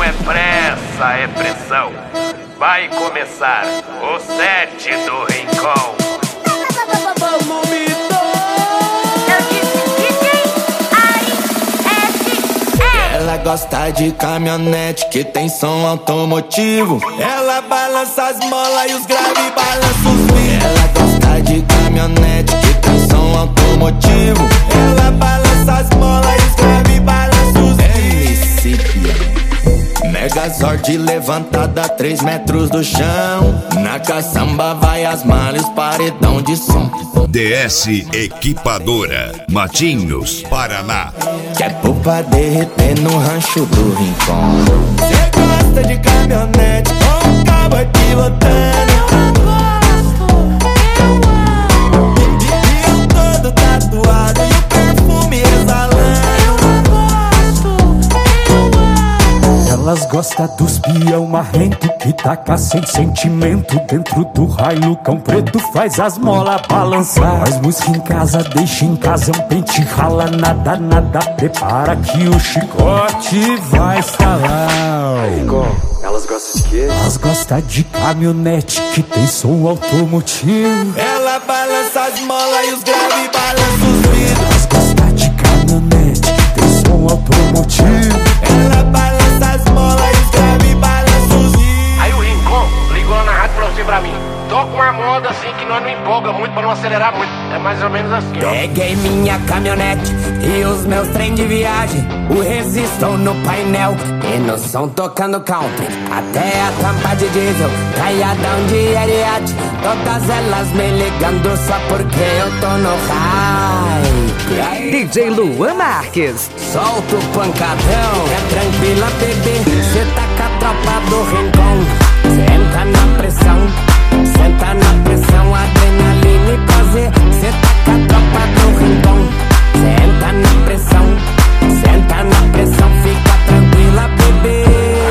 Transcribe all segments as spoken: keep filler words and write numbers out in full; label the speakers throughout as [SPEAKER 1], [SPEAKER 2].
[SPEAKER 1] é pressa, é pressão. Vai começar o set do Rincon.
[SPEAKER 2] Ela gosta de caminhonete que tem som automotivo. Ela balança as molas e os graves balançam os vivos. Ela gosta de caminhonete que tem som automotivo. Ela balança as molas e os graves balançam os vivos. Megazord levantada a três metros do chão. Na caçamba vai as malas, paredão de som.
[SPEAKER 3] D S Equipadora, Matinhos, Paraná.
[SPEAKER 2] Que é pra derreter no rancho do Rincon. Cê gosta de caminhonete com o cabo pilotando. E eu todo tatuado e o perfume exalando.
[SPEAKER 4] Elas gostam dos peão marrento que taca sem sentimento dentro do raio. Cão preto faz as molas balançar. Faz música em casa, deixa em casa, é um pente rala. Nada, nada, prepara que o chicote vai estalar.
[SPEAKER 5] Elas gostam de quê?
[SPEAKER 4] Elas gostam de caminhonete que tem som automotivo.
[SPEAKER 2] Ela balança as molas e os graves balançam os vidros.
[SPEAKER 4] Elas gostam de caminhonete que tem som automotivo.
[SPEAKER 2] Ela balança as molas e os graves balançam os vidros.
[SPEAKER 1] Aí o Rincon ligou lá na rádio e falou assim pra mim: toca uma moda assim que nós não empolga muito pra não acelerar muito. É mais ou menos assim, ó.
[SPEAKER 2] Peguei minha caminhonete e os meus trem de viagem, o resistor no painel e no som tocando country. Até a tampa de diesel, caiadão de Ariete. Todas elas me ligando só porque eu tô no high.
[SPEAKER 6] D J Luan Marques.
[SPEAKER 2] Solta o pancadão, é tranquila, bebê. Cê tá com a tropa do Rincon. Senta na pressão, senta na pressão, adrenalina e prazer. Cê tá com a tropa do Rincon. Senta na pressão, senta na pressão, fica tranquila, bebê.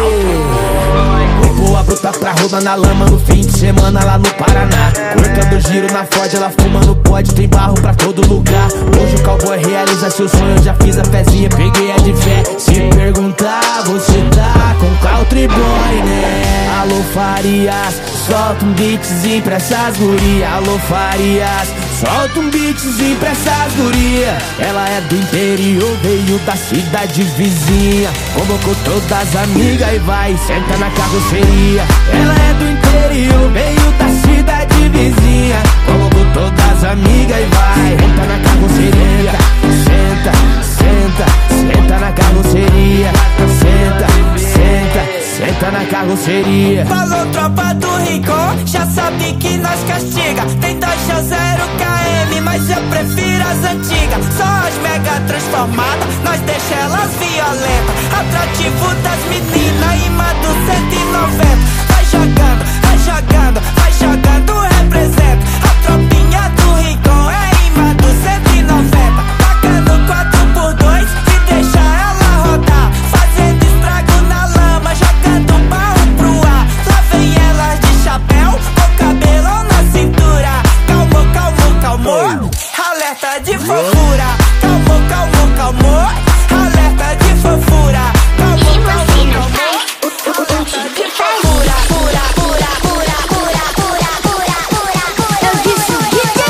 [SPEAKER 7] Boa bruta pra roda na lama no fim de semana lá no Paraná. Cortando giro na Ford, ela fumando pode, tem barro pra todo lugar. Hoje o cowboy realiza seu sonho, eu já fiz a fezinha, peguei a de fé. Se perguntar, você tá com country boy, né? Alô Farias, solta um beatzinho pra essas gurias. Alô Farias, solta um beatzinho pra essas gurias. Ela é do interior, veio da cidade vizinha. Convocou todas as amigas e vai, senta na carroceria. Ela é do interior, veio da cidade vizinha. Convocou todas as amigas e vai, senta na carroceria. Senta, senta, senta na carroceria. Senta, senta, senta na carroceria.
[SPEAKER 8] Falou tropa do Rincon, já sabe que nós castiga. Tem Dodge zero K M, mas eu prefiro as antigas. Só as mega transformadas, nós deixa elas violentas. Atrativo das meninas, imã do cento e noventa. Vai jogando, vai jogando, vai jogando, representa. A tropinha do Rincon é imã do cento e noventa. Tacando quatro por dois e deixa ela rodar. Fazendo estrago na lama, jogando barro pro ar. Lá vem elas de chapéu, com cabelão na cintura. Calmou, calmou, calmou, alerta de fofura. Calmou, calmou, calmou, alerta de fofura. Calmou, calmou, calmou, alerta de fofura. Pura, pura, pura, pura, pura, pura, pura, pura. Eu disse o D J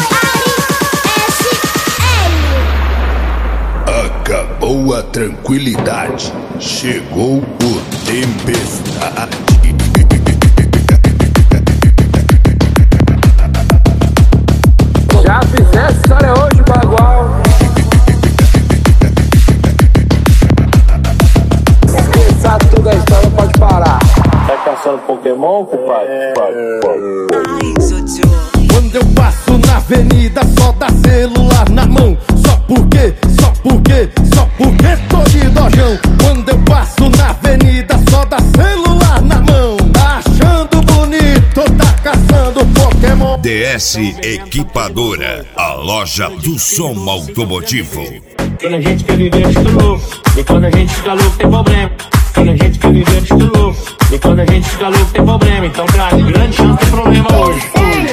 [SPEAKER 8] Ari S L.
[SPEAKER 3] Acabou a tranquilidade, chegou o tempestade.
[SPEAKER 5] Já fizesse história hoje, bagual. Esqueça tudo a história, pode parar. Tá caçando Pokémon, compadre?
[SPEAKER 7] Quando eu passo na avenida, só dá celular na mão. Só porque, só porque, só porque tô de dojão. Quando eu passo na avenida, só dá celular na mão. Achando bonito, tá caçando Pokémon.
[SPEAKER 3] D S Equipadora, a loja do som automotivo.
[SPEAKER 9] Quando a gente quer viver de louco, e quando a gente fica louco tem problema. Quando a gente quer viver de louco, e quando a gente fica louco tem problema. Então, cara, grande chance tem problema hoje.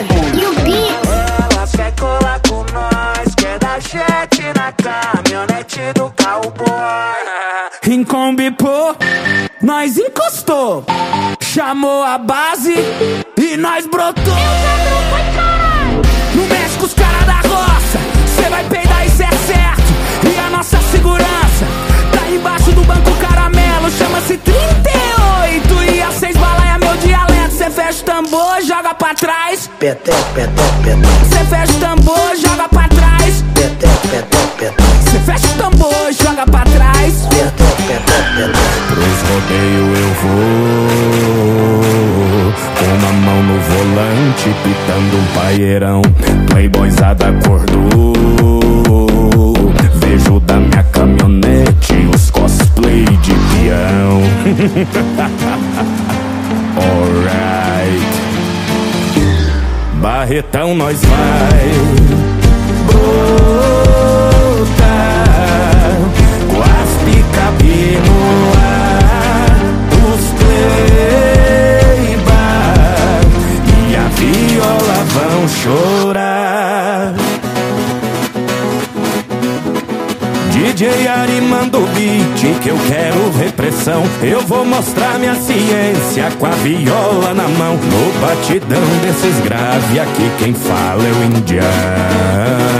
[SPEAKER 8] Ela quer colar com nós, quer dar jet na caminhonete do cowboy.
[SPEAKER 4] Rincon Bipô.
[SPEAKER 7] nós encostou. Chamou a base e nós brotou. Não mexe com os caras da roça, cê vai peidar, isso é certo. E a nossa segurança tá embaixo do banco caramelo. Chama-se trinta e oito e a seis bala é meu dialeto. Cê fecha o tambor, joga pra trás.
[SPEAKER 10] Peté, peté, peté.
[SPEAKER 7] Cê fecha o tambor, joga pra trás.
[SPEAKER 10] Peté, peté, peté.
[SPEAKER 7] Cê fecha o tambor, joga pra trás.
[SPEAKER 10] Peté, peté, peté.
[SPEAKER 4] Pros rodeios eu vou, com uma mão no volante, pitando um paeirão. Playboyzada acordou, vejo da minha caminhonete os cosplay de peão. Alright, Barretão nós vai botar com as picape no ar, os playbar e a viola vão chorar. D J Ari manda o beat que eu quero repressão. Eu vou mostrar minha ciência com a viola na mão. No batidão desses grave aqui quem fala é o indiano.